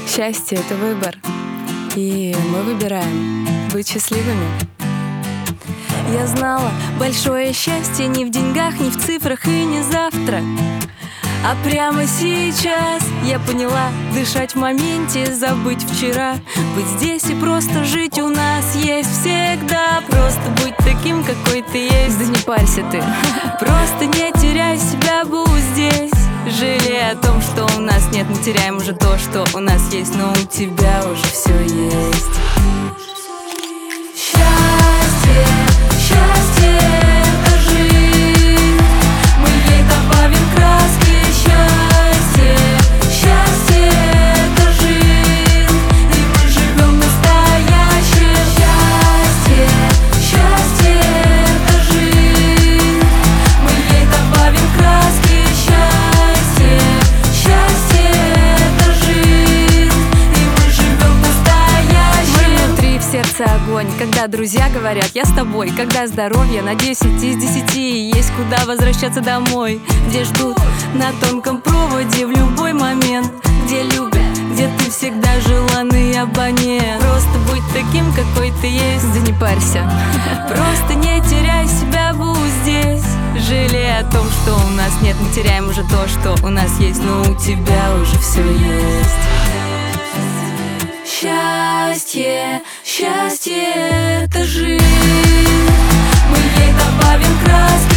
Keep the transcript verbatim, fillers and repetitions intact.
Счастье — это выбор, и мы выбираем быть счастливыми. Я знала, большое счастье не в деньгах, не в цифрах и не завтра, а прямо сейчас я поняла: дышать в моменте, забыть вчера, быть здесь и просто жить у нас есть всегда. Просто быть таким, какой ты есть. Да не парься ты. Просто не теряй себя, будь здесь. Жалей о том, что у нас нет, мы теряем уже то, что у нас есть, но у тебя уже все есть. Счастье, счастье — это жизнь. Мы ей добавим краски. Счастье, счастье — это жизнь, и мы живем настоящее. Счастье, счастье — это жизнь. Мы ей добавим краски. Счастье, счастье — это жизнь, и мы живем настоящее. Мы внутри, в сердце огонь, когда друзья говорят: я с тобой. Когда здоровье на десять из десяти, есть куда возвращаться домой, где ждут на тонком проводе в любой момент, где любят, где ты всегда желанный абонент. Просто будь таким, какой ты есть. Да не парься. Просто не теряй себя, будь здесь. Жалей о том, что у нас нет, мы теряем уже то, что у нас есть, но у тебя уже все есть. Счастье, счастье — это жизнь. Мы ей добавим краски.